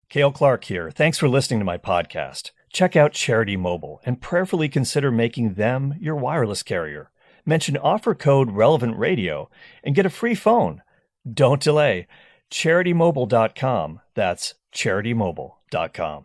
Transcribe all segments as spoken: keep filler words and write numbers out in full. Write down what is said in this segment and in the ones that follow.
Cale Clark here. Thanks for listening to my podcast. Check out Charity Mobile and prayerfully consider making them your wireless carrier. Mention offer code Relevant Radio and get a free phone. Don't delay. charity mobile dot com. That's charity mobile dot com.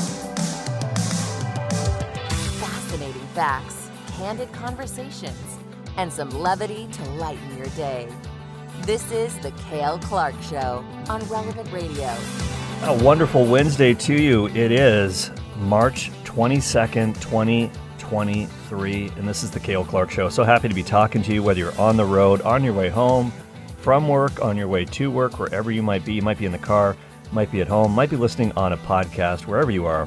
Fascinating facts, candid conversations, and some levity to lighten your day. This is The Cale Clark Show on Relevant Radio. A wonderful Wednesday to you. It is March twenty-second, twenty twenty-three, and this is The Cale Clark Show. So happy to be talking to you, whether you're on the road, on your way home, from work, on your way to work, wherever you might be. You might be in the car, might be at home, might be listening on a podcast, wherever you are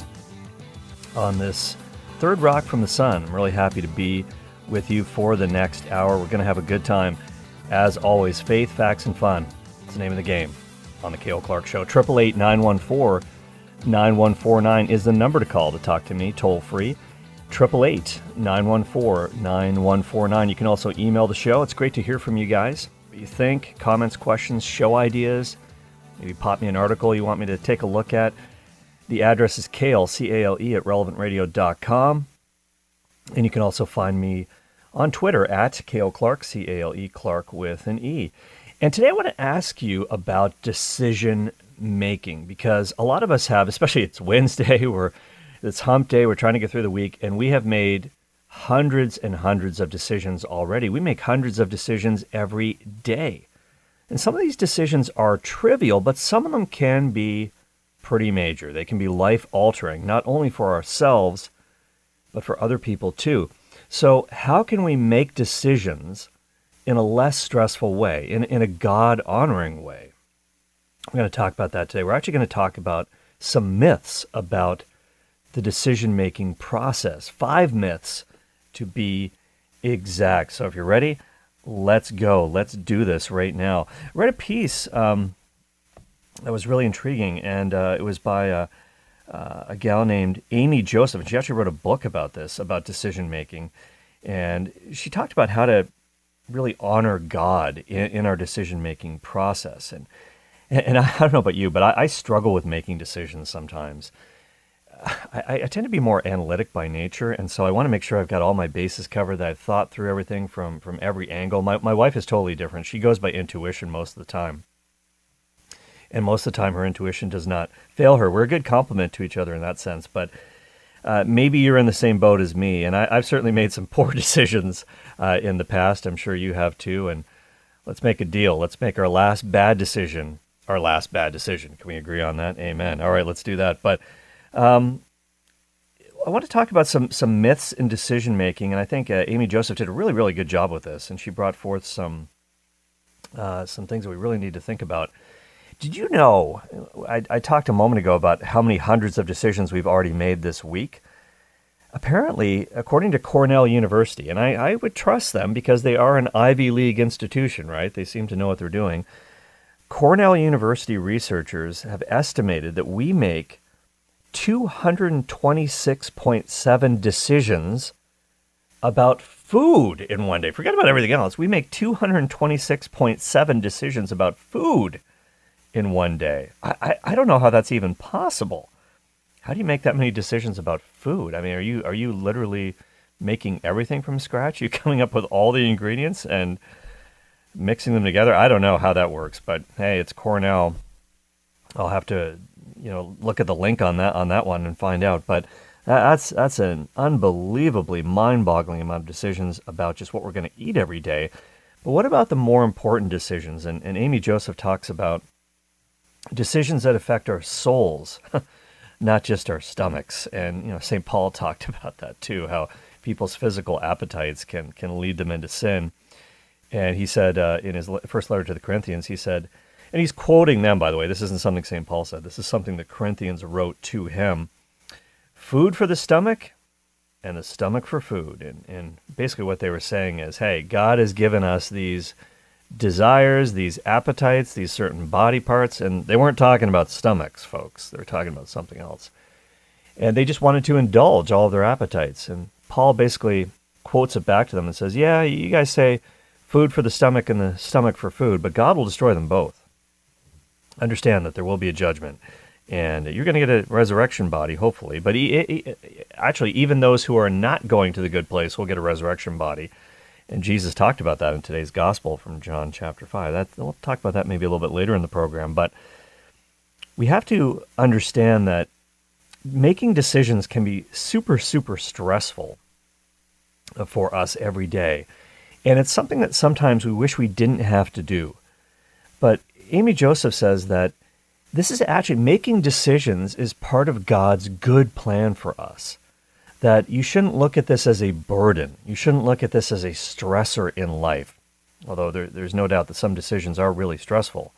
on this third rock from the sun. I'm really happy to be with you for the next hour. We're going to have a good time. As always, faith, facts, and fun. It's the name of the game on The Cale Clark Show. eight eight eight, nine one four, nine one four nine is the number to call to talk to me, toll free. eight eight eight, nine one four, nine one four nine. You can also email the show. It's great to hear from you guys. What you think, comments, questions, show ideas. Maybe pop me an article you want me to take a look at. The address is Cale, C A L E, at relevant radio dot com. And you can also find me on Twitter at Cale Clark, C A L E, Clark with an E. And today I want to ask you about decision making, because a lot of us have, especially it's Wednesday, we're, it's hump day, we're trying to get through the week, and we have made hundreds and hundreds of decisions already. We make hundreds of decisions every day. And some of these decisions are trivial, but some of them can be pretty major. They can be life-altering, not only for ourselves, but for other people too. So how can we make decisions in a less stressful way, in, in a God-honoring way? We're going to talk about that today. We're actually going to talk about some myths about the decision-making process. Five myths to be exact. So if you're ready, let's go. Let's do this right now. I read a piece um, that was really intriguing, and uh, it was by a, uh, a gal named Amy Joseph. And she actually wrote a book about this, about decision-making. And she talked about how to really honor God in, in our decision-making process. And and I don't know about you, but I, I struggle with making decisions sometimes. I, I tend to be more analytic by nature, and so I want to make sure I've got all my bases covered, that I've thought through everything from, from every angle. My, my wife is totally different. She goes by intuition most of the time. And most of the time her intuition does not fail her. We're a good complement to each other in that sense, but Uh, maybe you're in the same boat as me, and I, I've certainly made some poor decisions uh, in the past. I'm sure you have too, and let's make a deal. Let's make our last bad decision our last bad decision. Can we agree on that? Amen. All right, let's do that. But um, I want to talk about some some myths in decision-making, and I think uh, Amy Joseph did a really, really good job with this, and she brought forth some uh, some things that we really need to think about. Did you know, I, I talked a moment ago about how many hundreds of decisions we've already made this week. Apparently, according to Cornell University, and I, I would trust them because they are an Ivy League institution, right? They seem to know what they're doing. Cornell University researchers have estimated that we make two hundred twenty-six point seven decisions about food in one day. Forget about everything else. We make two hundred twenty-six point seven decisions about food in one day. I, I, I don't know how that's even possible. How do you make that many decisions about food? I mean, are you are you literally making everything from scratch? You coming up with all the ingredients and mixing them together? I don't know how that works, but hey, it's Cornell. I'll have to, you know, look at the link on that on that one and find out. But that's that's an unbelievably mind-boggling amount of decisions about just what we're going to eat every day. But what about the more important decisions? And, and Amy Joseph talks about decisions that affect our souls, not just our stomachs. And, you know, Saint Paul talked about that too, how people's physical appetites can can lead them into sin. And he said uh, in his first letter to the Corinthians, he said, and he's quoting them, by the way, this isn't something Saint Paul said, this is something the Corinthians wrote to him. Food for the stomach and the stomach for food. And, and basically what they were saying is, hey, God has given us these desires, these appetites, these certain body parts, and they weren't talking about stomachs, folks. They were talking about something else. And they just wanted to indulge all of their appetites. And Paul basically quotes it back to them and says, yeah, you guys say food for the stomach and the stomach for food, but God will destroy them both. Understand that there will be a judgment. And you're going to get a resurrection body, hopefully. But he, he, actually, even those who are not going to the good place will get a resurrection body. And Jesus talked about that in today's gospel from John chapter five. That, we'll talk about that maybe a little bit later in the program. But we have to understand that making decisions can be super, super stressful for us every day. And it's something that sometimes we wish we didn't have to do. But Amy Joseph says that this is actually, making decisions is part of God's good plan for us. That you shouldn't look at this as a burden. You shouldn't look at this as a stressor in life. Although there, there's no doubt that some decisions are really stressful.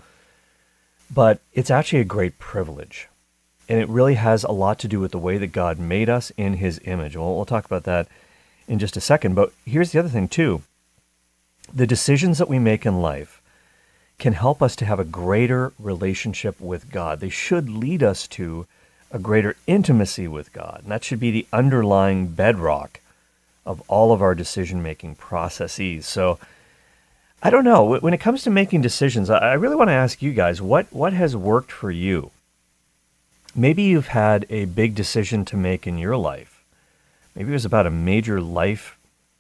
But it's actually a great privilege. And it really has a lot to do with the way that God made us in his image. Well, we'll talk about that in just a second. But here's the other thing too. The decisions that we make in life can help us to have a greater relationship with God. They should lead us to a greater intimacy with God. And that should be the underlying bedrock of all of our decision-making processes. So I don't know. When it comes to making decisions, I really want to ask you guys, what, what has worked for you? Maybe you've had a big decision to make in your life. Maybe it was about a major life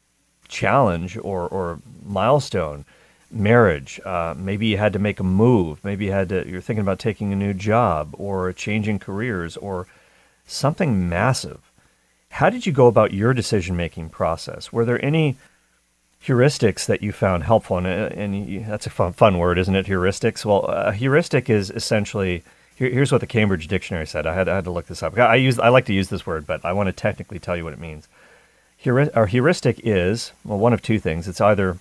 challenge or, or milestone. Marriage, uh, maybe you had to make a move, maybe you had to, you're thinking about taking a new job or changing careers or something massive. How did you go about your decision-making process? Were there any heuristics that you found helpful? And, and you, that's a fun, fun word, isn't it, heuristics? Well, a heuristic is essentially, here, here's what the Cambridge Dictionary said. I had, I had to look this up. I, use, I like to use this word, but I want to technically tell you what it means. Heuri- our heuristic is, well, one of two things. It's either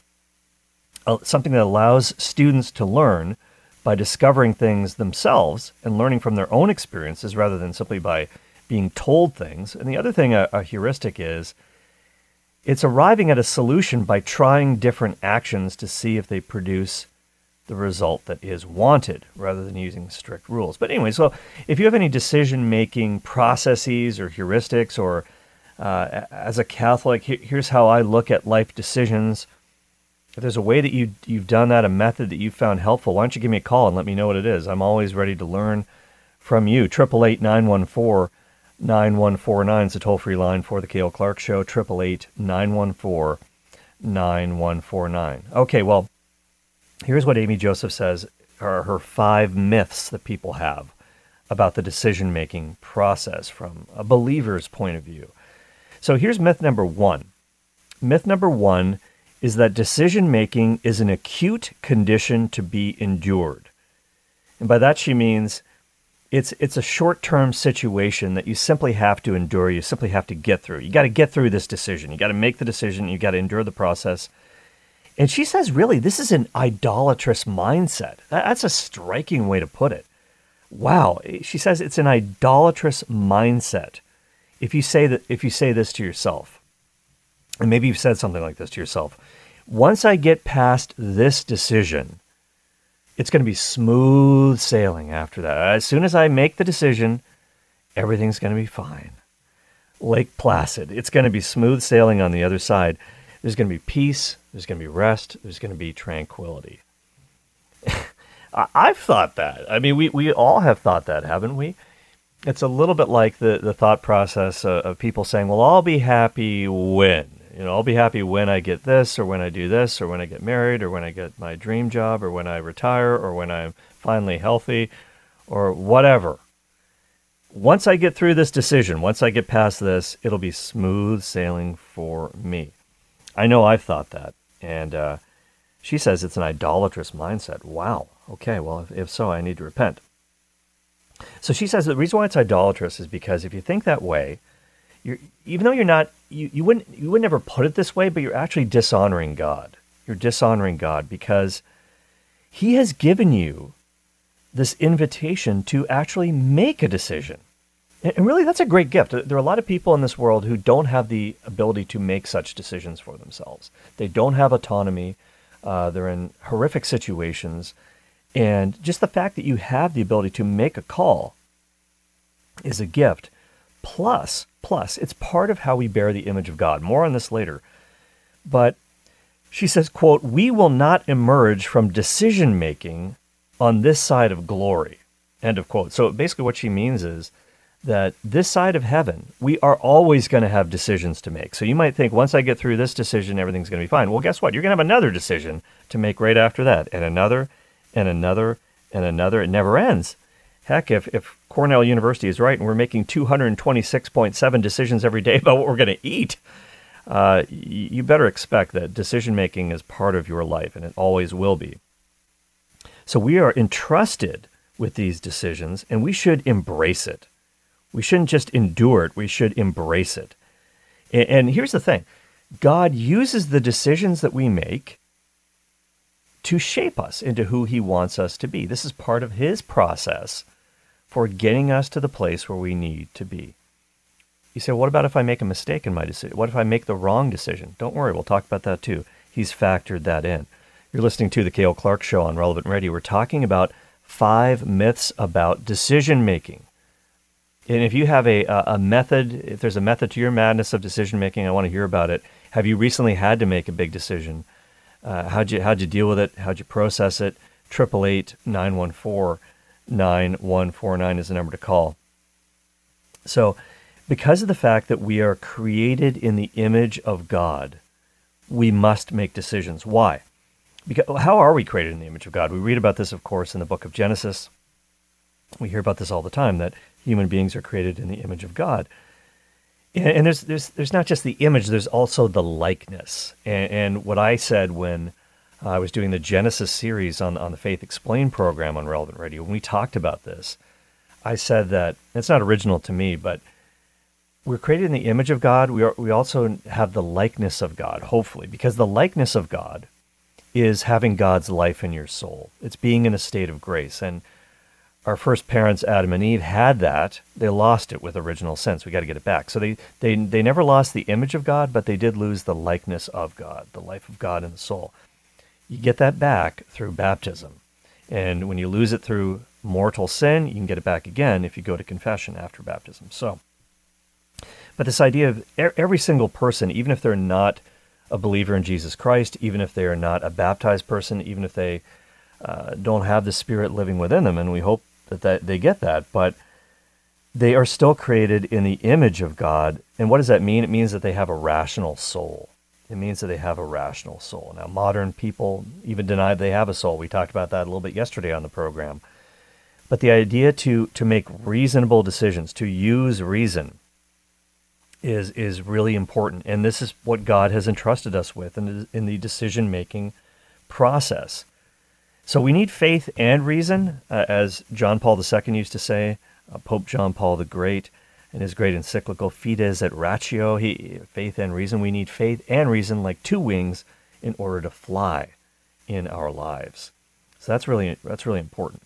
something that allows students to learn by discovering things themselves and learning from their own experiences rather than simply by being told things. And the other thing a, a heuristic is, it's arriving at a solution by trying different actions to see if they produce the result that is wanted rather than using strict rules. But anyway, so if you have any decision-making processes or heuristics, or uh, as a Catholic, here's how I look at life decisions. If there's a way that you, you've done that, a method that you found helpful, why don't you give me a call and let me know what it is. I'm always ready to learn from you. eight eight eight, nine one four, nine one four nine is a toll-free line for the Cale Clark Show, eight eight eight, nine one four, nine one four nine. Okay, well, here's what Amy Joseph says are her five myths that people have about the decision-making process from a believer's point of view. So here's myth number one. Myth number one is that decision-making is an acute condition to be endured. And by that she means it's it's a short-term situation that you simply have to endure, you simply have to get through. You got to get through this decision. You got to make the decision, you got to endure the process. And she says, really, this is an idolatrous mindset. That's a striking way to put it. Wow. She says it's an idolatrous mindset if you say that if you say this to yourself. And maybe you've said something like this to yourself. Once I get past this decision, it's going to be smooth sailing after that. As soon as I make the decision, everything's going to be fine. Lake Placid. It's going to be smooth sailing on the other side. There's going to be peace. There's going to be rest. There's going to be tranquility. I've thought that. I mean, we, we all have thought that, haven't we? It's a little bit like the, the thought process of, of people saying, well, I'll be happy when. You know, I'll be happy when I get this, or when I do this, or when I get married, or when I get my dream job, or when I retire, or when I'm finally healthy, or whatever. Once I get through this decision, once I get past this, it'll be smooth sailing for me. I know I've thought that. And uh, she says it's an idolatrous mindset. Wow. Okay, well, if, if so, I need to repent. So she says the reason why it's idolatrous is because if you think that way, you're, even though you're not, you, you wouldn't you would never put it this way, but you're actually dishonoring God. You're dishonoring God because He has given you this invitation to actually make a decision. And really, that's a great gift. There are a lot of people in this world who don't have the ability to make such decisions for themselves. They don't have autonomy. Uh, they're in horrific situations. And just the fact that you have the ability to make a call is a gift. Plus, plus, it's part of how we bear the image of God. More on this later. But she says, quote, "We will not emerge from decision-making on this side of glory." End of quote. So basically what she means is that this side of heaven, we are always going to have decisions to make. So you might think, once I get through this decision, everything's going to be fine. Well, guess what? You're going to have another decision to make right after that, and another, and another, and another. It never ends. Heck, if, if Cornell University is right and we're making two hundred twenty-six point seven decisions every day about what we're going to eat, uh, you better expect that decision-making is part of your life, and it always will be. So we are entrusted with these decisions, and we should embrace it. We shouldn't just endure it. We should embrace it. And, and here's the thing. God uses the decisions that we make to shape us into who he wants us to be. This is part of his process for getting us to the place where we need to be. You say, what about if I make a mistake in my decision? What if I make the wrong decision? Don't worry, we'll talk about that too. He's factored that in. You're listening to The Cale Clark Show on Relevant Radio. We're talking about five myths about decision-making. And if you have a, a method, if there's a method to your madness of decision-making, I want to hear about it. Have you recently had to make a big decision? Uh, how'd you how'd you deal with it? How'd you process it? eight eight eight, nine one four, nine one four nine is the number to call. So, because of the fact that we are created in the image of God, we must make decisions. Why? Because how are we created in the image of God? We read about this, of course, in the book of Genesis. We hear about this all the time, that human beings are created in the image of God. And there's there's there's not just the image, there's also the likeness. And, and what I said when I was doing the Genesis series on, on the Faith Explained program on Relevant Radio, when we talked about this, I said that, it's not original to me, but we're created in the image of God. We are, we also have the likeness of God, hopefully, because the likeness of God is having God's life in your soul. It's being in a state of grace. And our first parents, Adam and Eve, had that. They lost it with original sin. We got to get it back. So they, they, they never lost the image of God, but they did lose the likeness of God, the life of God in the soul. You get that back through baptism. And when you lose it through mortal sin, you can get it back again if you go to confession after baptism. So, but this idea of every single person, even if they're not a believer in Jesus Christ, even if they are not a baptized person, even if they uh, don't have the Spirit living within them, and we hope that, that they get that, but they are still created in the image of God. And what does that mean? It means that they have a rational soul. It means that they have a rational soul. Now, modern people even deny they have a soul. We talked about that a little bit yesterday on the program. But the idea to, to make reasonable decisions, to use reason, is is really important. And this is what God has entrusted us with in the, in the decision-making process. So we need faith and reason, uh, as John Paul the Second used to say, uh, Pope John Paul the Great, in his great encyclical Fides et Ratio, he, faith and reason. We need faith and reason like two wings in order to fly in our lives. So that's really that's really important.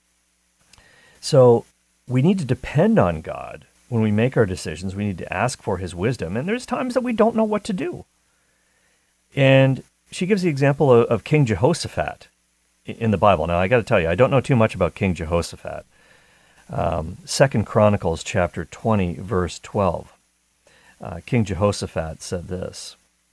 So we need to depend on God when we make our decisions. We need to ask for his wisdom. And there's times that we don't know what to do. And she gives the example of, of King Jehoshaphat in the Bible. Now, I got to tell you, I don't know too much about King Jehoshaphat. Um, Second Chronicles chapter twenty, verse twelve. Uh, King Jehoshaphat said this,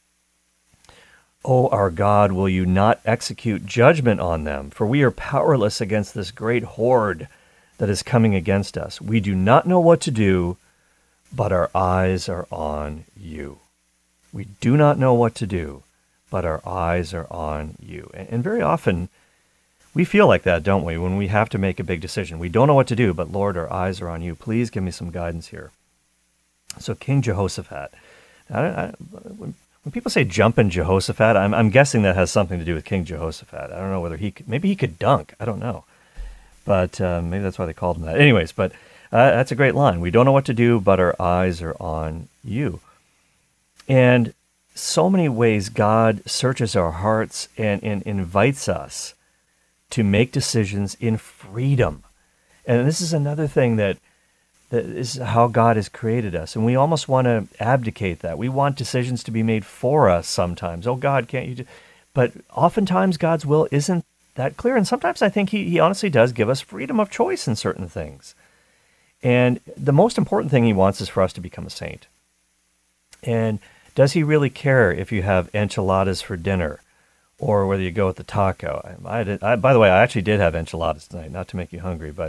"O our God, will you not execute judgment on them? For we are powerless against this great horde that is coming against us. We do not know what to do, but our eyes are on you." We do not know what to do, but our eyes are on you. And, and very often, we feel like that, don't we, when we have to make a big decision. We don't know what to do, but Lord, our eyes are on you. Please give me some guidance here. So King Jehoshaphat. I, I, when, when people say jumping Jehoshaphat, I'm, I'm guessing that has something to do with King Jehoshaphat. I don't know whether he could, maybe he could dunk. I don't know. But uh, maybe that's why they called him that. Anyways, but uh, that's a great line. We don't know what to do, but our eyes are on you. And so many ways God searches our hearts and, and invites us to make decisions in freedom. And this is another thing that, that is how God has created us. And we almost want to abdicate that. We want decisions to be made for us sometimes. Oh, God, can't you do... But oftentimes God's will isn't that clear. And sometimes I think he, he honestly does give us freedom of choice in certain things. And the most important thing he wants is for us to become a saint. And does he really care if you have enchiladas for dinner or whether you go with the taco? I, I, did, I By the way, I actually did have enchiladas tonight, not to make you hungry, but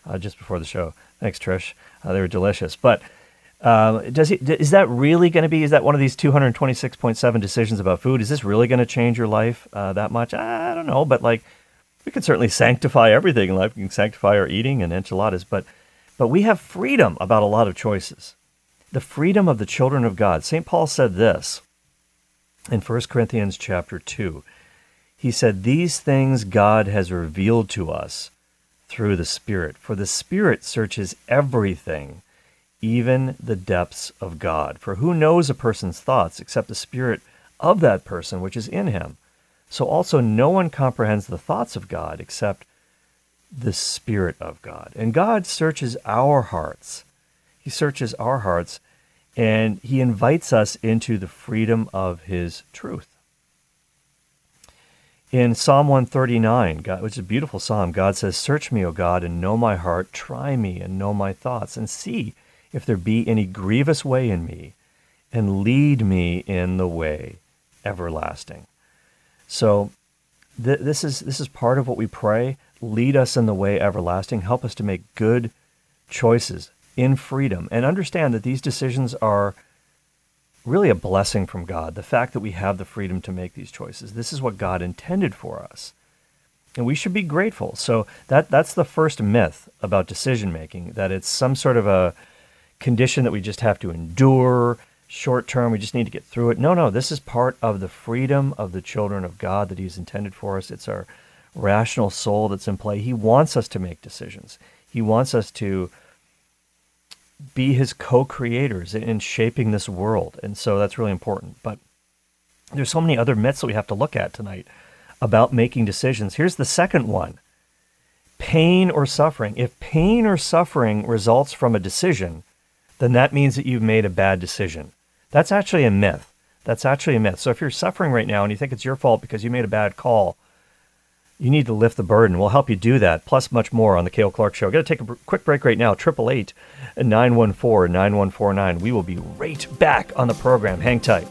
uh, just before the show. Thanks, Trish. Uh, they were delicious. But um, does it, is that really going to be, is that one of these two hundred twenty-six point seven decisions about food? Is this really going to change your life uh, that much? I don't know, but like, we can certainly sanctify everything in life. We can sanctify our eating and enchiladas, but but we have freedom about a lot of choices. The freedom of the children of God. Saint Paul said this in First Corinthians chapter two. He said, "These things God has revealed to us through the Spirit. For the Spirit searches everything, even the depths of God. For who knows a person's thoughts except the spirit of that person which is in him? So also no one comprehends the thoughts of God except the Spirit of God." And God searches our hearts. He searches our hearts, and he invites us into the freedom of his truth. In Psalm one thirty-nine, God, which is a beautiful psalm, God says, "Search me, O God, and know my heart. Try me and know my thoughts, and see if there be any grievous way in me, and lead me in the way everlasting." So th- this is this is part of what we pray. Lead us in the way everlasting. Help us to make good choices in freedom, and understand that these decisions are really a blessing from God. The fact that we have the freedom to make these choices. This is what God intended for us, and we should be grateful. So that that's the first myth about decision making, that it's some sort of a condition that we just have to endure, short term, we just need to get through it. No, no, this is part of the freedom of the children of God that he's intended for us. It's our rational soul that's in play. He wants us to make decisions. He wants us to be his co-creators in shaping this world. And so that's really important. But there's so many other myths that we have to look at tonight about making decisions. Here's the second one. Pain or suffering. If pain or suffering results from a decision, then that means that you've made a bad decision. That's actually a myth. That's actually a myth. So if you're suffering right now and you think it's your fault because you made a bad call, you need to lift the burden. We'll help you do that, plus much more on the Cale Clark Show. Got to take a quick break right now. eight eight eight, nine one four, nine one four nine. We will be right back on the program. Hang tight.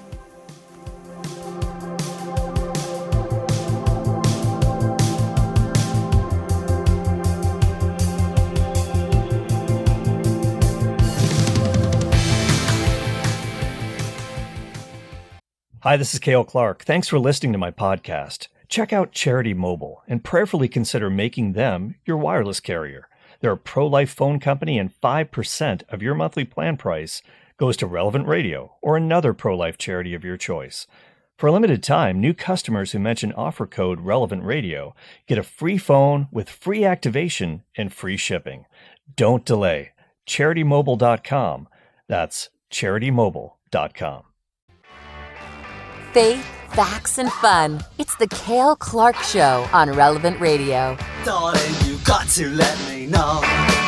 Hi, this is Cale Clark. Thanks for listening to my podcast. Check out Charity Mobile and prayerfully consider making them your wireless carrier. They're a pro-life phone company, and five percent of your monthly plan price goes to Relevant Radio or another pro-life charity of your choice. For a limited time, new customers who mention offer code Relevant Radio get a free phone with free activation and free shipping. Don't delay. charity mobile dot com. That's charity mobile dot com. Faith, facts, and fun. It's the Cale Clark Show on Relevant Radio. Darling, you got to let me know.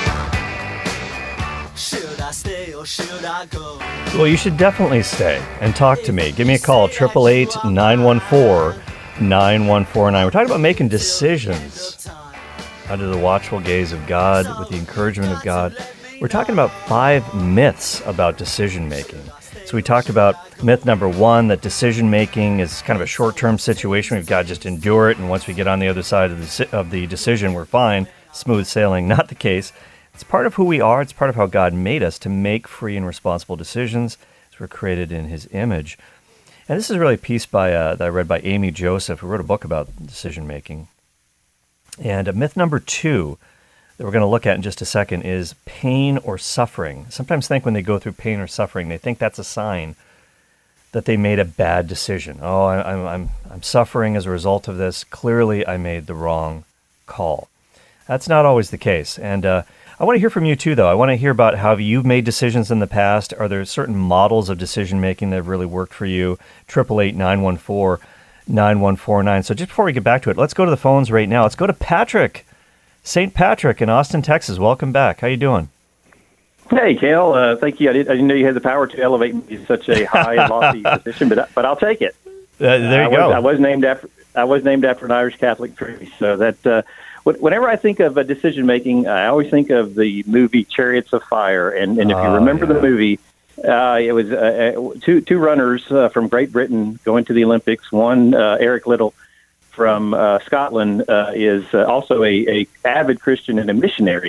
Should I stay or should I go? Well, you should definitely stay and talk to me. Give me a call, eight eight eight, nine one four, nine one four nine. We're talking about making decisions under the watchful gaze of God, with the encouragement of God. We're talking about five myths about decision making. So we talked about myth number one, that decision-making is kind of a short-term situation. We've got to just endure it, and once we get on the other side of the, of the decision, we're fine. Smooth sailing. Not the case. It's part of who we are. It's part of how God made us to make free and responsible decisions, as we're created in his image. And this is really a piece by uh, that I read by Amy Joseph, who wrote a book about decision-making. And uh, myth number two that we're going to look at in just a second is pain or suffering. Sometimes think when they go through pain or suffering, they think that's a sign that they made a bad decision. Oh, I, I'm I'm I'm suffering as a result of this. Clearly, I made the wrong call. That's not always the case. And uh, I want to hear from you too, though. I want to hear about how you've made decisions in the past. Are there certain models of decision making that have really worked for you? eight eight eight, nine one four, nine one four nine. So just before we get back to it, let's go to the phones right now. Let's go to Patrick. Saint Patrick in Austin, Texas. Welcome back. How you doing? Hey, Cale. Uh, thank you. I, did, I didn't know you had the power to elevate me to such a high and lofty position, but but I'll take it. Uh, there you I go. Was, I was named after I was named after an Irish Catholic priest, so that uh, whenever I think of uh, decision making, I always think of the movie Chariots of Fire, and, and if you Oh, remember yeah. the movie, uh, it was uh, two two runners uh, from Great Britain going to the Olympics. One, uh, Eric Liddell from uh, Scotland, uh, is uh, also a, a avid Christian and a missionary.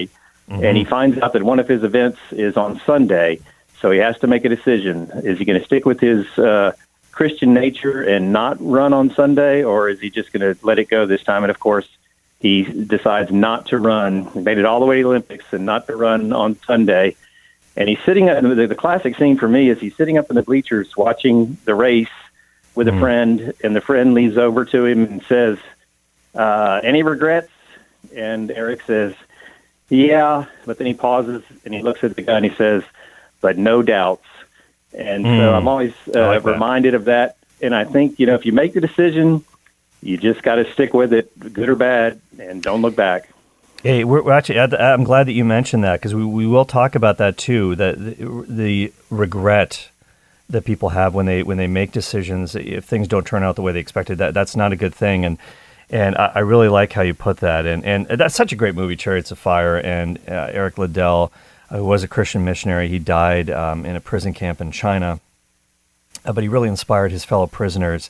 Mm-hmm. And he finds out that one of his events is on Sunday, so he has to make a decision. Is he going to stick with his uh, Christian nature and not run on Sunday, or is he just going to let it go this time? And, of course, he decides not to run. He made it all the way to the Olympics and not to run on Sunday. And he's sitting up, the, the classic scene for me is he's sitting up in the bleachers watching the race with a mm. friend, and the friend leans over to him and says, uh, any regrets? And Eric says, yeah, but then he pauses and he looks at the guy and he says, but no doubts. And mm. so I'm always uh, like reminded of that. And I think, you know, if you make the decision, you just got to stick with it, good or bad, and don't look back. Hey, we're, we're actually, I'm glad that you mentioned that, because we, we will talk about that too, that the, the regret that people have when they when they make decisions, if things don't turn out the way they expected, that that's not a good thing. And and I, I really like how you put that. And, and that's such a great movie, Chariots of Fire. And uh, Eric Liddell, uh, who was a Christian missionary, he died um, in a prison camp in China, uh, but he really inspired his fellow prisoners.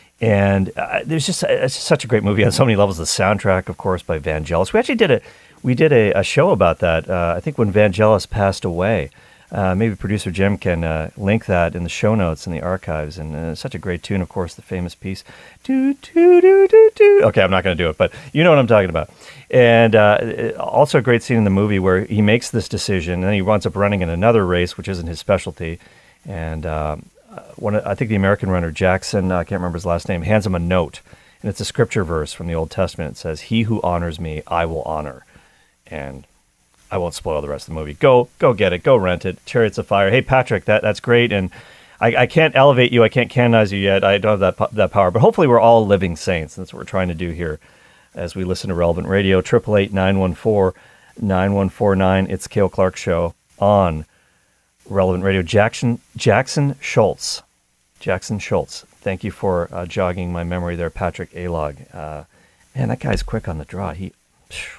And uh, there's just it's just such a great movie on so many levels. The soundtrack, of course, by Vangelis. We actually did a we did a, a show about that. Uh, I think when Vangelis passed away. Uh, maybe producer Jim can uh, link that in the show notes in the archives. And uh, such a great tune, of course, the famous piece. Do, do, do, do, do. Okay, I'm not going to do it, but you know what I'm talking about. And uh, also a great scene in the movie where he makes this decision, and then he winds up running in another race, which isn't his specialty. And um, one, I think the American runner, Jackson, I can't remember his last name, hands him a note. And it's a scripture verse from the Old Testament. It says, he who honors me, I will honor. And I won't spoil the rest of the movie. Go, go get it. Go rent it. Chariots of Fire. Hey, Patrick, that that's great. And I, I can't elevate you. I can't canonize you yet. I don't have that that power. But hopefully, we're all living saints. That's what we're trying to do here, as we listen to Relevant Radio. Triple eight nine one four nine one four nine. It's Cale Clark Show on Relevant Radio. Jackson Jackson Schultz. Jackson Schultz. Thank you for uh, jogging my memory there, Patrick Alog. Uh, man, that guy's quick on the draw. He. Phew.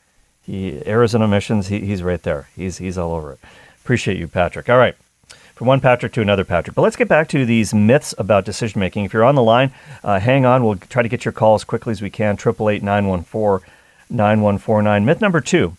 He Arizona missions. He, he's right there. He's he's all over it. Appreciate you, Patrick. All right, from one Patrick to another Patrick. But let's get back to these myths about decision making. If you're on the line, uh, hang on. We'll try to get your call as quickly as we can. Triple eight nine one four nine one four nine. Myth number two: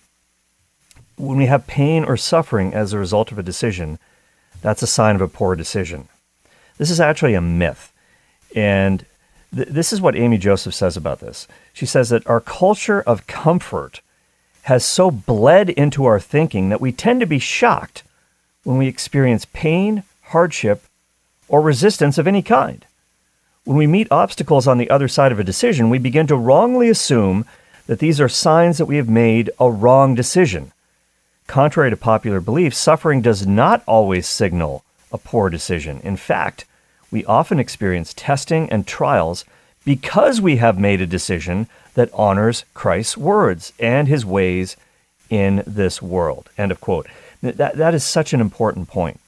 when we have pain or suffering as a result of a decision, that's a sign of a poor decision. This is actually a myth, and th- this is what Amy Joseph says about this. She says that our culture of comfort has so bled into our thinking that we tend to be shocked when we experience pain, hardship, or resistance of any kind. When we meet obstacles on the other side of a decision, we begin to wrongly assume that these are signs that we have made a wrong decision. Contrary to popular belief, suffering does not always signal a poor decision. In fact, we often experience testing and trials because we have made a decision that honors Christ's words and his ways in this world. End of quote. That, that is such an important point,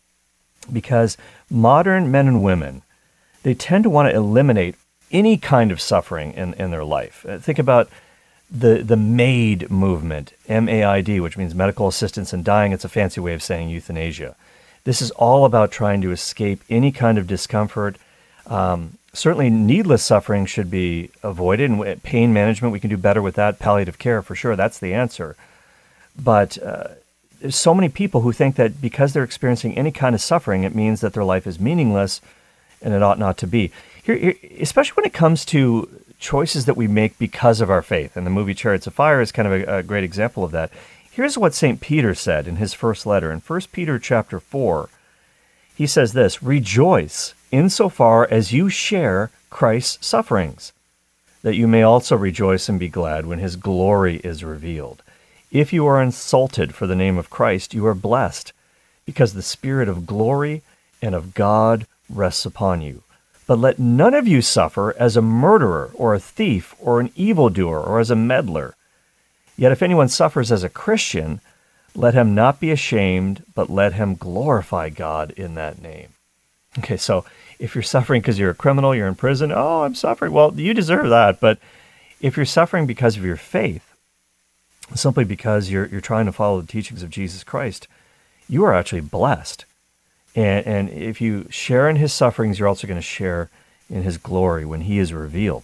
because modern men and women, they tend to want to eliminate any kind of suffering in, in their life. Think about the, the MAID movement, M A I D, which means medical assistance in dying. It's a fancy way of saying euthanasia. This is all about trying to escape any kind of discomfort. Um, Certainly, needless suffering should be avoided, and pain management, we can do better with that. Palliative care, for sure, that's the answer. But uh, there's so many people who think that because they're experiencing any kind of suffering, it means that their life is meaningless, and it ought not to be. Here, here, especially when it comes to choices that we make because of our faith, and the movie Chariots of Fire is kind of a, a great example of that. Here's what Saint Peter said in his first letter. In First Peter chapter four, he says this: rejoice insofar as you share Christ's sufferings, that you may also rejoice and be glad when his glory is revealed. If you are insulted for the name of Christ, you are blessed, because the Spirit of glory and of God rests upon you. But let none of you suffer as a murderer or a thief or an evildoer or as a meddler. Yet if anyone suffers as a Christian, let him not be ashamed, but let him glorify God in that name. Okay, so if you're suffering because you're a criminal, you're in prison, oh, I'm suffering. Well, you deserve that. But if you're suffering because of your faith, simply because you're you're trying to follow the teachings of Jesus Christ, you are actually blessed. And, and if you share in his sufferings, you're also going to share in his glory when he is revealed.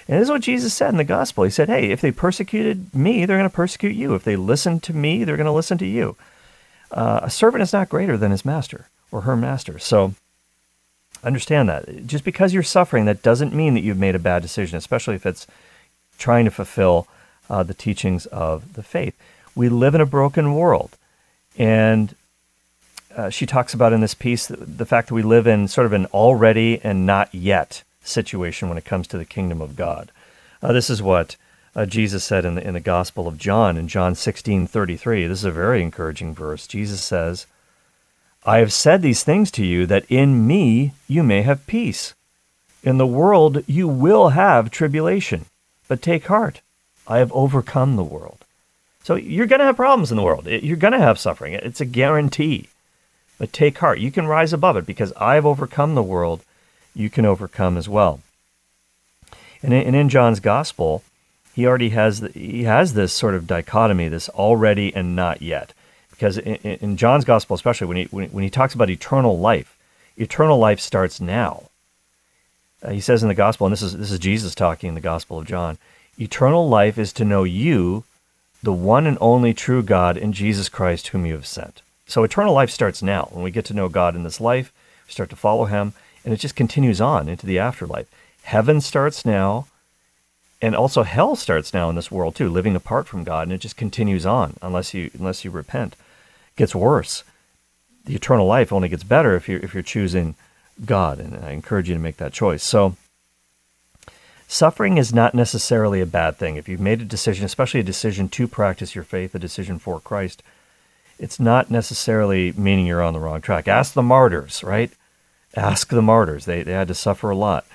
And this is what Jesus said in the gospel. He said, hey, if they persecuted me, they're going to persecute you. If they listen to me, they're going to listen to you. Uh, a servant is not greater than his master or her master. So understand that. Just because you're suffering, that doesn't mean that you've made a bad decision, especially if it's trying to fulfill uh, the teachings of the faith. We live in a broken world. And uh, she talks about in this piece the, the fact that we live in sort of an already and not yet situation when it comes to the kingdom of God. Uh, this is what uh, Jesus said in the, in the Gospel of John, in John sixteen thirty-three. This is a very encouraging verse. Jesus says, I have said these things to you that in me you may have peace. In the world you will have tribulation, but take heart. I have overcome the world. So you're going to have problems in the world. You're going to have suffering. It's a guarantee. But take heart. You can rise above it because I've overcome the world. You can overcome as well. And in, and in John's gospel, he already has the, he has this sort of dichotomy, this already and not yet. Because in, in John's gospel, especially when he when, when he talks about eternal life, eternal life starts now. Uh, he says in the gospel, and this is this is Jesus talking in the Gospel of John, eternal life is to know you, the one and only true God, in Jesus Christ, whom you have sent. So eternal life starts now. When we get to know God in this life, we start to follow him, and it just continues on into the afterlife. Heaven starts now, and also hell starts now in this world too, living apart from God, and it just continues on unless you unless you repent. It gets worse. The eternal life only gets better if you're if you're choosing God, and I encourage you to make that choice. So suffering is not necessarily a bad thing. If you've made a decision, especially a decision to practice your faith, a decision for Christ, it's not necessarily meaning you're on the wrong track. Ask the martyrs, right? Ask the martyrs. They they had to suffer a lot.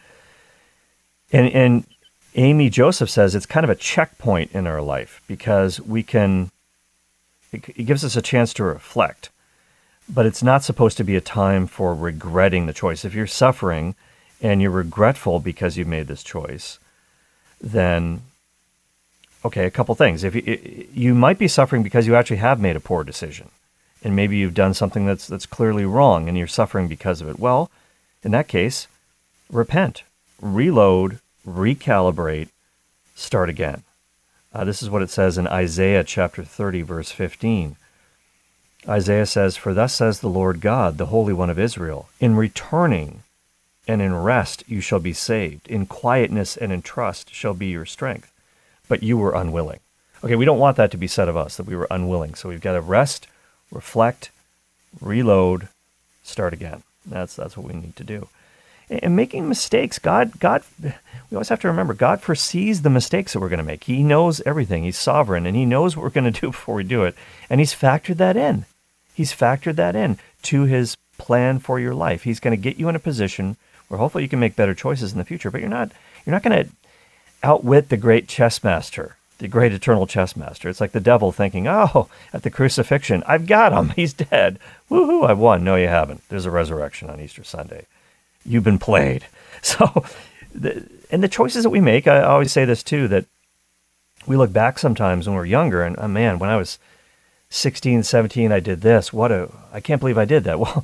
And and Amy Joseph says it's kind of a checkpoint in our life because we can, it, it gives us a chance to reflect, but it's not supposed to be a time for regretting the choice. If you're suffering and you're regretful because you made this choice, then, okay, a couple things. If you, you might be suffering because you actually have made a poor decision, and maybe you've done something that's that's clearly wrong, and you're suffering because of it. Well, in that case, repent, reload, recalibrate, start again. Uh, this is what it says in Isaiah chapter thirty, verse fifteen. Isaiah says, "For thus says the Lord God, the Holy One of Israel, in returning and in rest you shall be saved. In quietness and in trust shall be your strength. But you were unwilling." Okay, we don't want that to be said of us, that we were unwilling. So we've got to rest, reflect, reload, start again. That's that's what we need to do. And making mistakes, God, God, we always have to remember, God foresees the mistakes that we're going to make. He knows everything. He's sovereign, and he knows what we're going to do before we do it. And he's factored that in. He's factored that in to his plan for your life. He's going to get you in a position where hopefully you can make better choices in the future, but you're not, you're not going to outwit the great chess master, the great eternal chess master. It's like the devil thinking, oh, at the crucifixion, I've got him. He's dead. Woohoo, I've won. No, you haven't. There's a resurrection on Easter Sunday. You've been played. So, the, and the choices that we make, I always say this too, that we look back sometimes when we're younger and, oh man, when I was sixteen, seventeen, I did this. What a, I can't believe I did that. Well,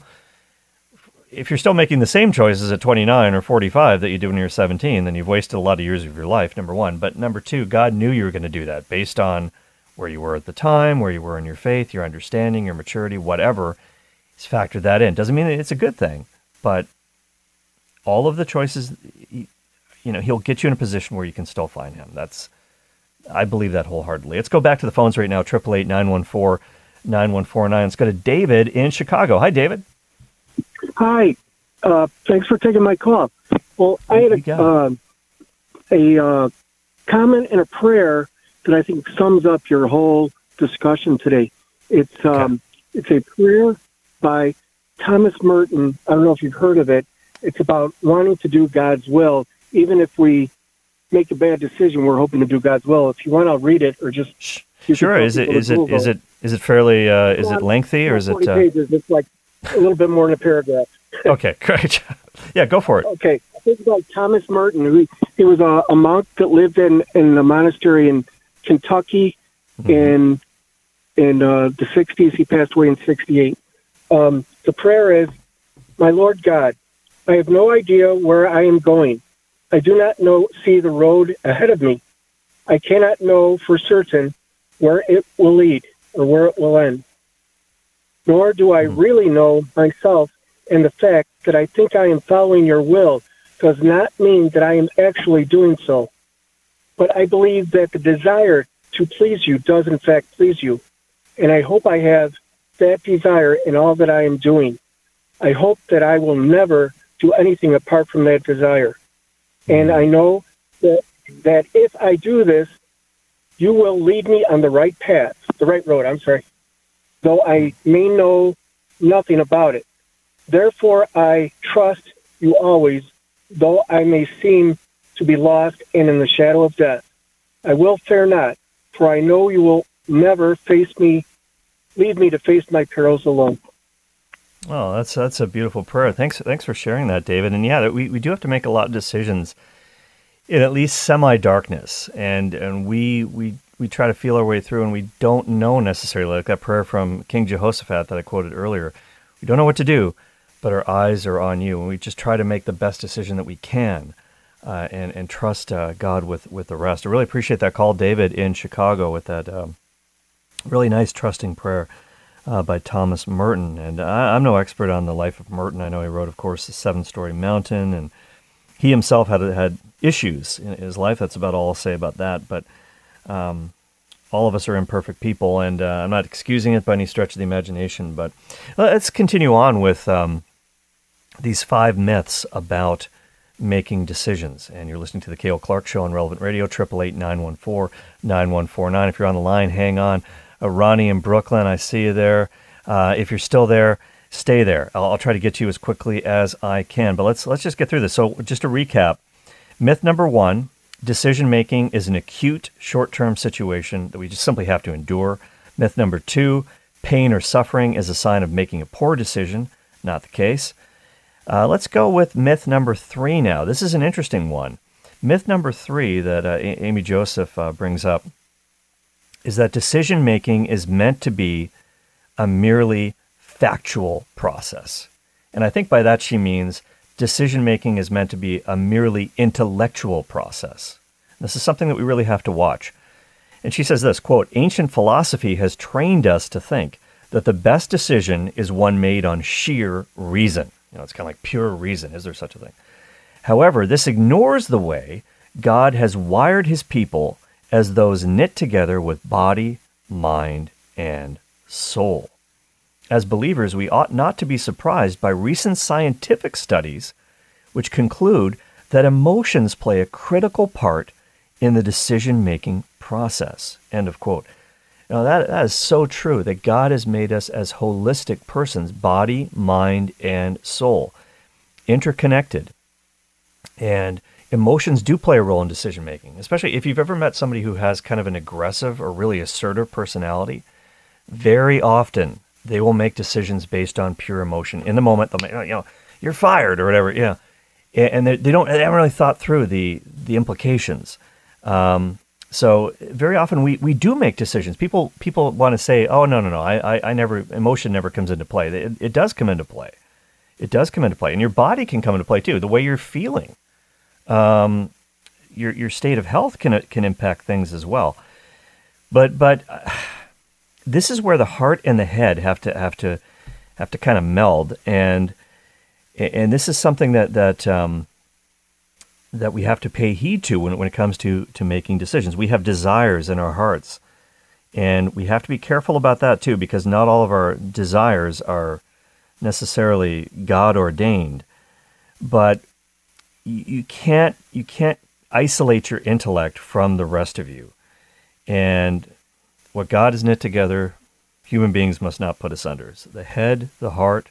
if you're still making the same choices at twenty-nine or forty-five that you did when you were seventeen, then you've wasted a lot of years of your life, number one. But number two, God knew you were going to do that based on where you were at the time, where you were in your faith, your understanding, your maturity, whatever. He's factored that in. Doesn't mean that it's a good thing, but all of the choices, you know, he'll get you in a position where you can still find him. That's, I believe that wholeheartedly. Let's go back to the phones right now, eight eight eight, nine one four, nine one four nine. Let's go to David in Chicago. Hi, David. Hi. Uh, thanks for taking my call. Well, I had a, uh, a uh, comment and a prayer that I think sums up your whole discussion today. It's um, okay. It's a prayer by Thomas Merton. I don't know if you've heard of it. It's about wanting to do God's will. Even if we make a bad decision, we're hoping to do God's will. If you want, I'll read it or just... Sure. Is it is it is it is it fairly uh, is it lengthy or is it? Uh... Pages. It's like a little bit more than a paragraph. Okay, great. Yeah, go for it. Okay, I think about Thomas Merton. Who he was a, a monk that lived in in a monastery in Kentucky mm-hmm. in in uh, the sixties. He passed away in sixty-eight. Um, the prayer is, "My Lord God, I have no idea where I am going. I do not know see the road ahead of me. I cannot know for certain where it will lead or where it will end. Nor do I really know myself, and the fact that I think I am following your will does not mean that I am actually doing so. But I believe that the desire to please you does in fact please you, and I hope I have that desire in all that I am doing. I hope that I will never do anything apart from that desire. And I know that that if I do this, you will lead me on the right path, the right road, I'm sorry, though I may know nothing about it. Therefore, I trust you always, though I may seem to be lost and in the shadow of death. I will fear not, for I know you will never face me, leave me to face my perils alone. Oh, that's that's a beautiful prayer. Thanks, thanks for sharing that, David. And yeah, we, we do have to make a lot of decisions in at least semi-darkness, and and we we we try to feel our way through, and we don't know necessarily, like that prayer from King Jehoshaphat that I quoted earlier. We don't know what to do, but our eyes are on you, and we just try to make the best decision that we can, uh, and and trust uh, God with with the rest. I really appreciate that call, David, in Chicago, with that um, really nice, trusting prayer uh, by Thomas Merton. And I, I'm no expert on the life of Merton. I know he wrote, of course, The Seven-Story Mountain, and he himself had had issues in his life. That's about all I'll say about that. But um, all of us are imperfect people, and uh, I'm not excusing it by any stretch of the imagination. But let's continue on with um, these five myths about making decisions. And you're listening to the Cale Clark Show on Relevant Radio, eight eight eight, nine one four, nine one four nine. If you're on the line, hang on. Uh, Ronnie in Brooklyn, I see you there. Uh, if you're still there, stay there. I'll, I'll try to get to you as quickly as I can. But let's let's just get through this. So just to recap, myth number one, decision-making is an acute, short-term situation that we just simply have to endure. Myth number two, pain or suffering is a sign of making a poor decision. Not the case. Uh, let's go with myth number three now. This is an interesting one. Myth number three that uh, A- Amy Joseph uh, brings up is that decision-making is meant to be a merely factual process. And I think by that she means decision-making is meant to be a merely intellectual process. This is something that we really have to watch. And she says this, quote, ancient philosophy has trained us to think that the best decision is one made on sheer reason. You know, it's kind of like pure reason. Is there such a thing? However, this ignores the way God has wired his people as those knit together with body, mind, and soul. As believers, we ought not to be surprised by recent scientific studies which conclude that emotions play a critical part in the decision-making process. End of quote. Now, that, that is so true, that God has made us as holistic persons, body, mind, and soul, interconnected. And emotions do play a role in decision-making, especially if you've ever met somebody who has kind of an aggressive or really assertive personality. Very often, they will make decisions based on pure emotion. In the moment, they'll make, you know, you're fired or whatever, yeah. And they, they don't, they haven't really thought through the the implications. Um, so very often we, we do make decisions. People people want to say, oh no no no, I, I I never emotion never comes into play. It, it does come into play. It does come into play, and your body can come into play too. The way you're feeling, um, your your state of health can can impact things as well. But but. Uh, This is where the heart and the head have to have to have to kind of meld, and and this is something that that um, that we have to pay heed to when when it comes to to making decisions. We have desires in our hearts, and we have to be careful about that too, because not all of our desires are necessarily God ordained. But you, you can't you can't isolate your intellect from the rest of you, and what God has knit together, human beings must not put asunder. So the head, the heart,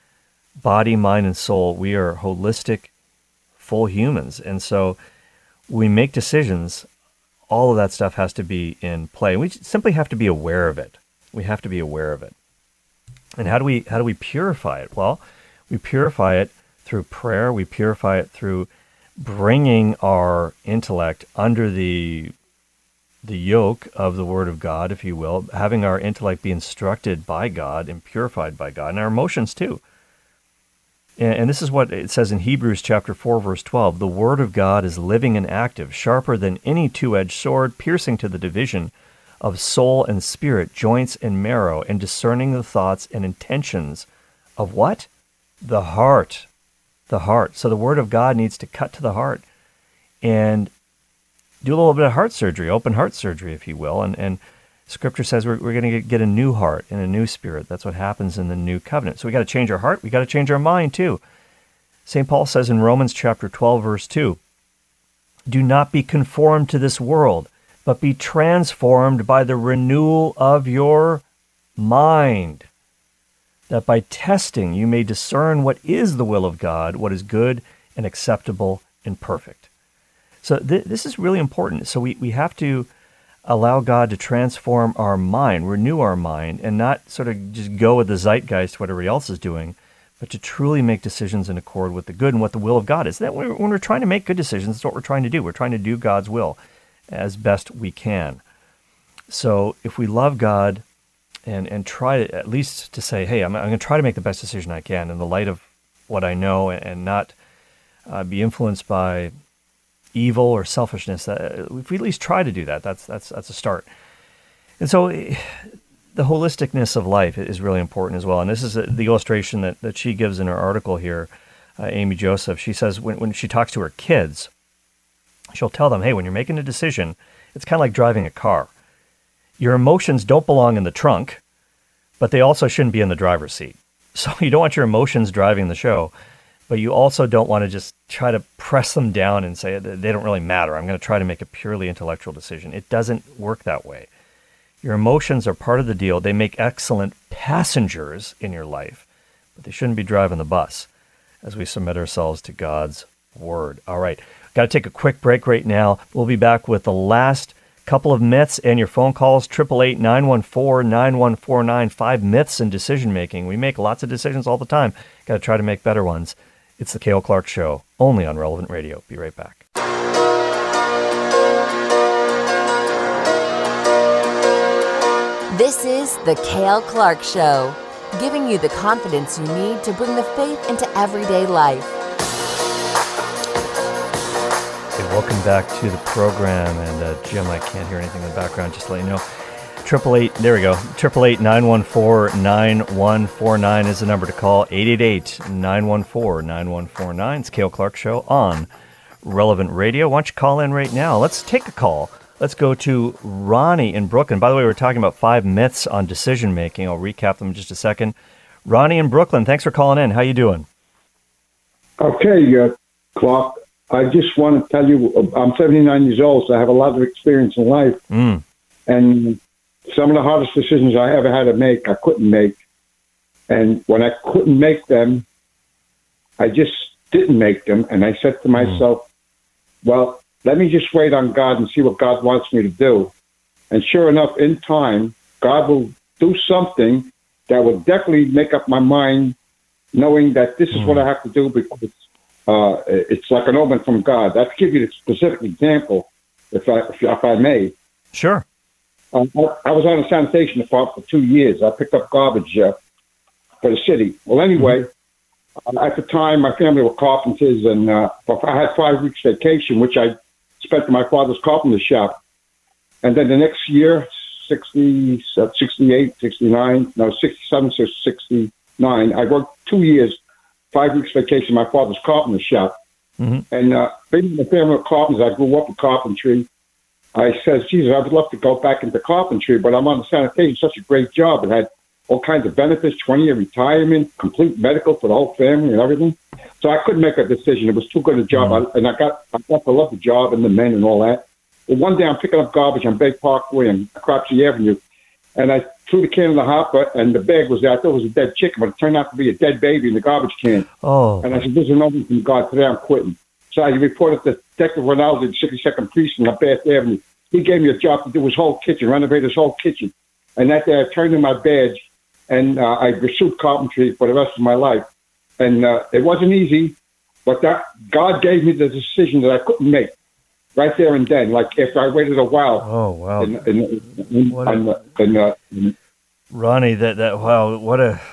body, mind, and soul, we are holistic, full humans. And so when we make decisions, all of that stuff has to be in play. We simply have to be aware of it. We have to be aware of it. And how do we how do we purify it? Well, we purify it through prayer. We purify it through bringing our intellect under the the yoke of the Word of God, if you will, having our intellect be instructed by God and purified by God, and our emotions too. And, and this is what it says in Hebrews chapter four, verse twelve. The word of God is living and active, sharper than any two-edged sword, piercing to the division of soul and spirit, joints and marrow, and discerning the thoughts and intentions of what? The heart. The heart. So the word of God needs to cut to the heart and do a little bit of heart surgery, open heart surgery, if you will. And, and Scripture says we're, we're going to get a new heart and a new spirit. That's what happens in the new covenant. So we got to change our heart. We got to change our mind too. Saint Paul says in Romans chapter twelve, verse two, do not be conformed to this world, but be transformed by the renewal of your mind, that by testing you may discern what is the will of God, what is good and acceptable and perfect. So th- this is really important. So we, we have to allow God to transform our mind, renew our mind, and not sort of just go with the zeitgeist, what everybody else is doing, but to truly make decisions in accord with the good and what the will of God is. That when we're, when we're trying to make good decisions, that's what we're trying to do. We're trying to do God's will as best we can. So if we love God and and try to, at least to say, hey, I'm, I'm going to try to make the best decision I can in the light of what I know, and, and not uh, be influenced by evil or selfishness, uh, if we at least try to do that, that's that's that's a start. And so the holisticness of life is really important as well. And this is a, the illustration that, that she gives in her article here, uh, Amy Joseph. She says when, when she talks to her kids, she'll tell them, hey, when you're making a decision, it's kind of like driving a car. Your emotions don't belong in the trunk, but they also shouldn't be in the driver's seat. So you don't want your emotions driving the show, but you also don't want to just try to press them down and say they don't really matter. I'm going to try to make a purely intellectual decision. It doesn't work that way. Your emotions are part of the deal. They make excellent passengers in your life, but they shouldn't be driving the bus as we submit ourselves to God's word. All right. Got to take a quick break right now. We'll be back with the last couple of myths and your phone calls, eight eight eight, nine one four, nine one four nine, five myths in decision-making. We make lots of decisions all the time. Got to try to make better ones. It's the Cale Clark Show, only on Relevant Radio. Be right back. This is the Cale Clark Show, giving you the confidence you need to bring the faith into everyday life. Okay, welcome back to the program. And uh, Jim, I can't hear anything in the background, just to let you know. Triple eight, there we go. Triple eight nine one four nine one four nine is the number to call. Eight eight eight nine one four nine one four nine. It's Cale Clark Show on Relevant Radio. Why don't you call in right now? Let's take a call. Let's go to Ronnie in Brooklyn. By the way, we're talking about five myths on decision making. I'll recap them in just a second. Ronnie in Brooklyn, thanks for calling in. How you doing? Okay, uh, Clark. I just want to tell you, I'm seventy-nine years old, so I have a lot of experience in life. Mm. And some of the hardest decisions I ever had to make, I couldn't make. And when I couldn't make them, I just didn't make them. And I said to myself, mm. well, let me just wait on God and see what God wants me to do. And sure enough, in time, God will do something that will definitely make up my mind, knowing that this is mm. what I have to do, because uh, it's like an omen from God. I'll give you a specific example, if I, if, if I may. Sure. Um, I was on a sanitation department for two years. I picked up garbage uh, for the city. Well, anyway, mm-hmm. uh, at the time, my family were carpenters, and uh, I had five weeks vacation, which I spent in my father's carpenter shop. And then the next year, sixty, uh, sixty-eight, sixty-nine, no, sixty-seven, so sixty-nine, I worked two years, five weeks vacation in my father's carpenter shop. Mm-hmm. And uh, being in the family of carpenters, I grew up in carpentry. I said, Jesus, I would love to go back into carpentry, but I'm on the sanitation, such a great job. It had all kinds of benefits, twenty-year retirement, complete medical for the whole family and everything. So I couldn't make a decision. It was too good a job. Mm-hmm. I, and I got I got to love the job and the men and all that. But one day I'm picking up garbage on Bay Parkway and Cropsey Avenue, and I threw the can in the hopper, and the bag was there. I thought it was a dead chicken, but it turned out to be a dead baby in the garbage can. Oh. And I said, this is an omen from God. Today I'm quitting. So I reported to Detective Ronaldo at sixty-second Precinct on Bath Avenue. He gave me a job to do his whole kitchen, renovate his whole kitchen. And that day I turned in my badge, and uh, I pursued carpentry for the rest of my life. And uh, it wasn't easy, but that God gave me the decision that I couldn't make right there and then, like after I waited a while. Oh, wow. And, and, and, what a, and, uh, and, uh, Ronnie, that, that, wow, what a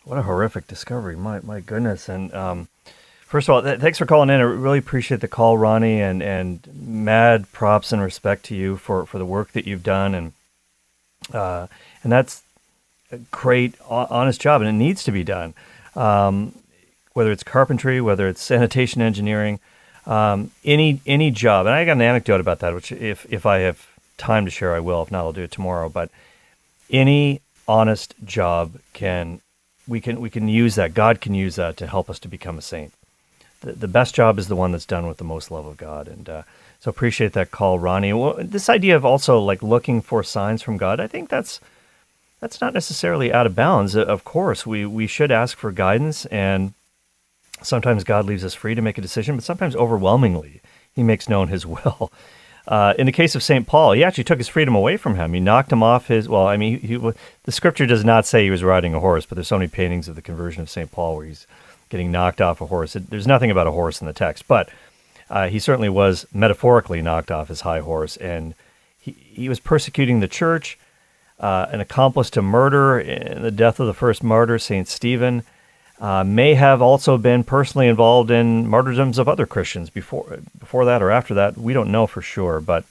What a horrific discovery. My my goodness. And um, first of all, th- thanks for calling in. I really appreciate the call, Ronnie, and, and mad props and respect to you for, for the work that you've done. And uh, and that's a great, honest job, and it needs to be done. Um, whether it's carpentry, whether it's sanitation engineering, um, any any job. And I got an anecdote about that, which if, if I have time to share, I will. If not, I'll do it tomorrow. But any honest job can... We can we can use that. God can use that to help us to become a saint. The, the best job is the one that's done with the most love of God. And uh, so appreciate that call, Ronnie. Well, this idea of also like looking for signs from God, I think that's that's not necessarily out of bounds. Of course, we, we should ask for guidance, and sometimes God leaves us free to make a decision, but sometimes overwhelmingly he makes known his will. Uh, in the case of Saint Paul, he actually took his freedom away from him. He knocked him off his, well, I mean, he, he, the scripture does not say he was riding a horse, but there's so many paintings of the conversion of Saint Paul where he's getting knocked off a horse. It, there's nothing about a horse in the text, but uh, he certainly was metaphorically knocked off his high horse, and he, he was persecuting the church, uh, an accomplice to murder in the death of the first martyr, Saint Stephen. Uh, may have also been personally involved in martyrdoms of other Christians before before that or after that. We don't know for sure, but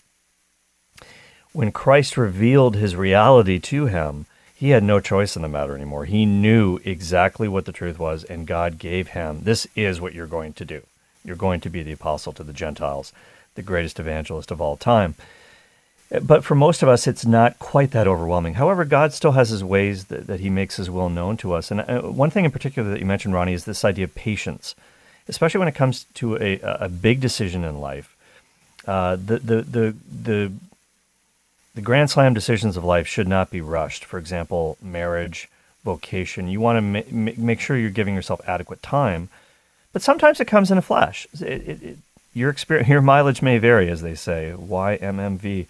when Christ revealed his reality to him, he had no choice in the matter anymore. He knew exactly what the truth was, and God gave him, this is what you're going to do. You're going to be the apostle to the Gentiles, the greatest evangelist of all time. But for most of us, it's not quite that overwhelming. However, God still has his ways that, that he makes his will known to us. And uh, one thing in particular that you mentioned, Ronnie, is this idea of patience, especially when it comes to a, a big decision in life. Uh, the, the, the, the, the grand slam decisions of life should not be rushed. For example, marriage, vocation. You want to ma- make sure you're giving yourself adequate time. But sometimes it comes in a flash. It, it, it, your, experience, your mileage may vary, as they say, Y M M V.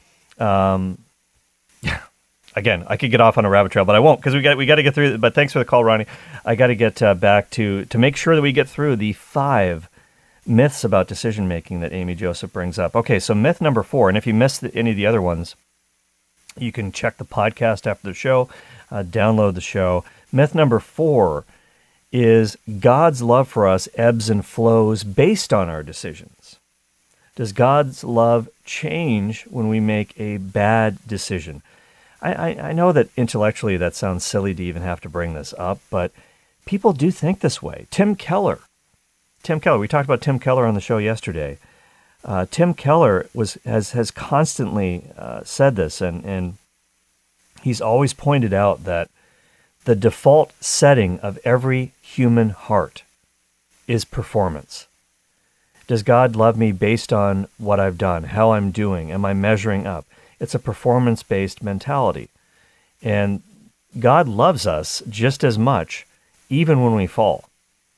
Um, yeah, again, I could get off on a rabbit trail, but I won't, because we got we got to get through. But thanks for the call, Ronnie. I got to get uh, back to to make sure that we get through the five myths about decision making that Amy Joseph brings up. Okay, so myth number four, and if you missed the, any of the other ones, you can check the podcast after the show, uh, download the show. Myth number four is God's love for us ebbs and flows based on our decisions. Does God's love change when we make a bad decision? I, I, I know that intellectually that sounds silly to even have to bring this up, but people do think this way. Tim Keller, Tim Keller, we talked about Tim Keller on the show yesterday. Uh, Tim Keller was has has constantly uh, said this, and, and he's always pointed out that the default setting of every human heart is performance. Does God love me based on what I've done, how I'm doing? Am I measuring up? It's a performance-based mentality. And God loves us just as much, even when we fall.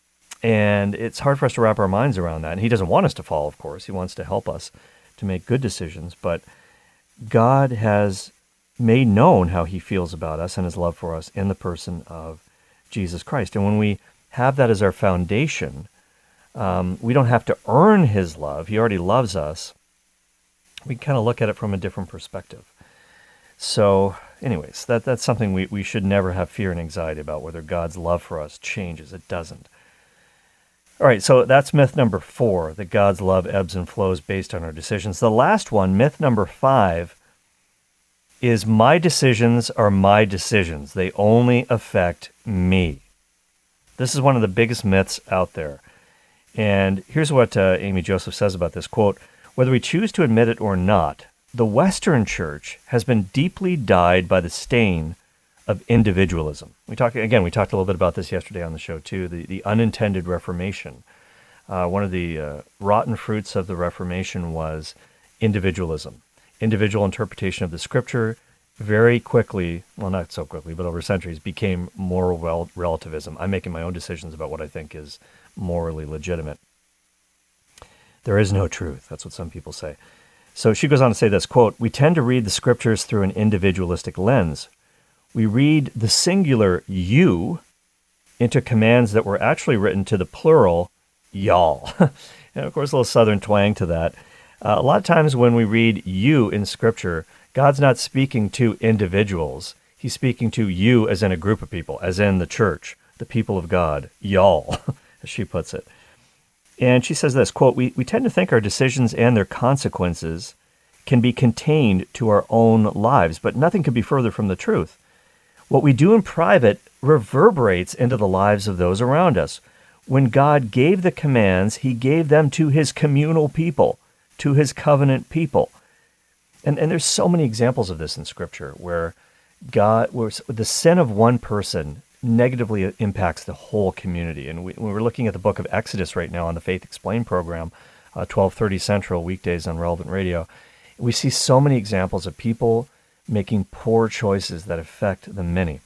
And it's hard for us to wrap our minds around that. And he doesn't want us to fall, of course. He wants to help us to make good decisions. But God has made known how he feels about us and his love for us in the person of Jesus Christ. And when we have that as our foundation, Um, we don't have to earn his love. He already loves us. We kind of look at it from a different perspective. So anyways, that that's something we, we should never have fear and anxiety about, whether God's love for us changes. It doesn't. All right, so that's myth number four, that God's love ebbs and flows based on our decisions. The last one, myth number five, is my decisions are my decisions. They only affect me. This is one of the biggest myths out there. And here's what uh, Amy Joseph says about this, quote, whether we choose to admit it or not, the Western Church has been deeply dyed by the stain of individualism. We talked again, we talked a little bit about this yesterday on the show too, the, the unintended Reformation. Uh, one of the uh, rotten fruits of the Reformation was individualism, individual interpretation of the Scripture. Very quickly, well, not so quickly, but over centuries, became moral rel- relativism. I'm making my own decisions about what I think is morally legitimate. There is no truth. That's what some people say. So she goes on to say this, quote, we tend to read the Scriptures through an individualistic lens. We read the singular you into commands that were actually written to the plural y'all. And of course, a little Southern twang to that. Uh, a lot of times when we read you in Scripture, God's not speaking to individuals. He's speaking to you as in a group of people, as in the church, the people of God, y'all, as she puts it. And she says this, quote, we, we tend to think our decisions and their consequences can be contained to our own lives, but nothing could be further from the truth. What we do in private reverberates into the lives of those around us. When God gave the commands, he gave them to his communal people, to his covenant people. And and there's so many examples of this in Scripture where God, where the sin of one person negatively impacts the whole community. And we, we're looking at the book of Exodus right now on the Faith Explained program, uh, twelve thirty Central, weekdays on Relevant Radio. We see so many examples of people making poor choices that affect the many.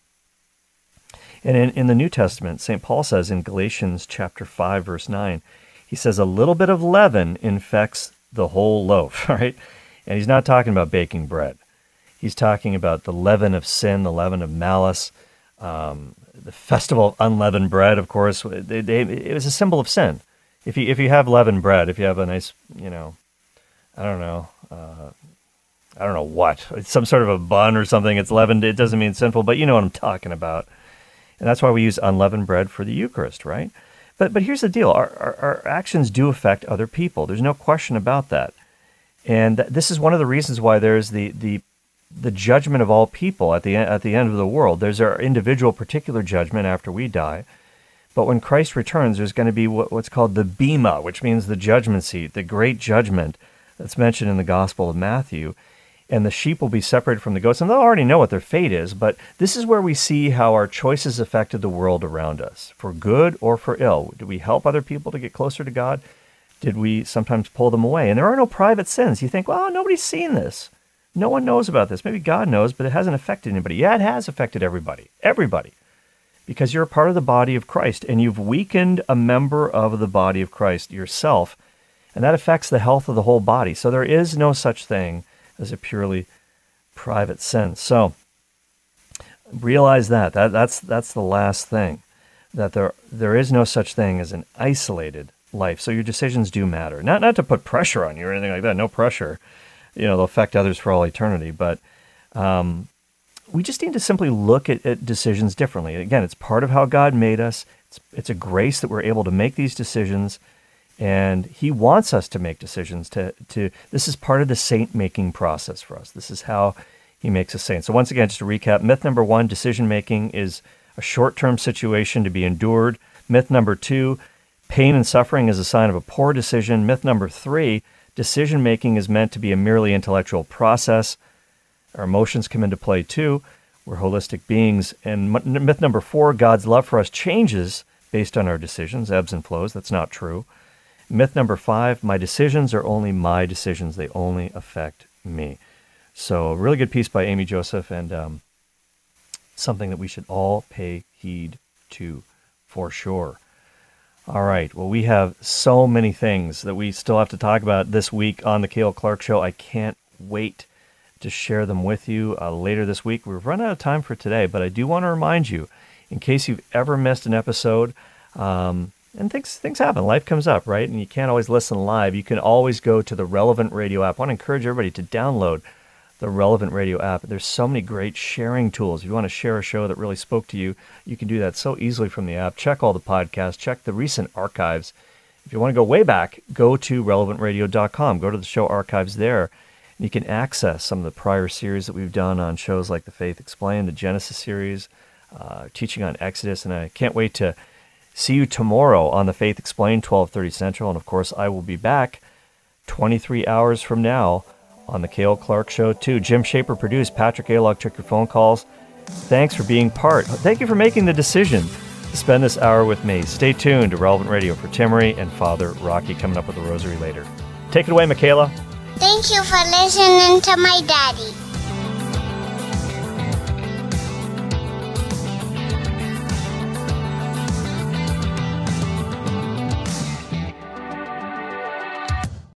And in, in the New Testament, Saint Paul says in Galatians chapter five, verse nine, he says, a little bit of leaven infects the whole loaf, right? And he's not talking about baking bread. He's talking about the leaven of sin, the leaven of malice. Um, the festival of unleavened bread, of course, they, they, it was a symbol of sin. If you if you have leavened bread, if you have a nice, you know, I don't know, uh, I don't know what, it's some sort of a bun or something, it's leavened, it doesn't mean sinful, but you know what I'm talking about. And that's why we use unleavened bread for the Eucharist, right? But but here's the deal, our, our, our actions do affect other people. There's no question about that. And this is one of the reasons why there's the the the judgment of all people at the at the end of the world. There's our individual particular judgment after we die. But when Christ returns, there's going to be what, what's called the Bema, which means the judgment seat, the great judgment that's mentioned in the Gospel of Matthew. And the sheep will be separated from the goats. And they'll already know what their fate is, but this is where we see how our choices affected the world around us, for good or for ill. Did we help other people to get closer to God? Did we sometimes pull them away? And there are no private sins. You think, well, nobody's seen this. No one knows about this. Maybe God knows, but it hasn't affected anybody. Yeah, it has affected everybody. Everybody. Because you're a part of the body of Christ, and you've weakened a member of the body of Christ yourself, and that affects the health of the whole body. So there is no such thing as a purely private sin. So realize that. that that's that's the last thing, that there there is no such thing as an isolated life. So your decisions do matter. Not not to put pressure on you or anything like that. No pressure. You know, they'll affect others for all eternity. But um, we just need to simply look at, at decisions differently. Again, it's part of how God made us. It's, it's a grace that we're able to make these decisions. And he wants us to make decisions. To, to This is part of the saint-making process for us. This is how he makes us saints. So once again, just to recap, myth number one, decision-making is a short-term situation to be endured. Myth number two, pain and suffering is a sign of a poor decision. Myth number three, decision-making is meant to be a merely intellectual process. Our emotions come into play too. We're holistic beings. And myth number four, God's love for us changes based on our decisions, ebbs and flows. That's not true. Myth number five, my decisions are only my decisions. They only affect me. So a really good piece by Amy Joseph, and um, something that we should all pay heed to for sure. All right. Well, we have so many things that we still have to talk about this week on the Cale Clark Show. I can't wait to share them with you uh, later this week. We've run out of time for today, but I do want to remind you, in case you've ever missed an episode, um, and things things happen, life comes up, right? And you can't always listen live. You can always go to the Relevant Radio app. I want to encourage everybody to download the Relevant Radio app. There's so many great sharing tools. If you want to share a show that really spoke to you, you can do that so easily from the app. Check all the podcasts. Check the recent archives. If you want to go way back, go to relevant radio dot com. Go to the show archives there. And you can access some of the prior series that we've done on shows like The Faith Explained, the Genesis series, uh, teaching on Exodus. And I can't wait to see you tomorrow on The Faith Explained, twelve thirty Central. And of course, I will be back twenty-three hours from now on the Cale Clark Show too. Jim Shaper produced. Patrick Alog took your phone calls. Thanks for being part. Thank you for making the decision to spend this hour with me. Stay tuned to Relevant Radio for Timmerie and Father Rocky coming up with the rosary later. Take it away, Michaela. Thank you for listening to my daddy.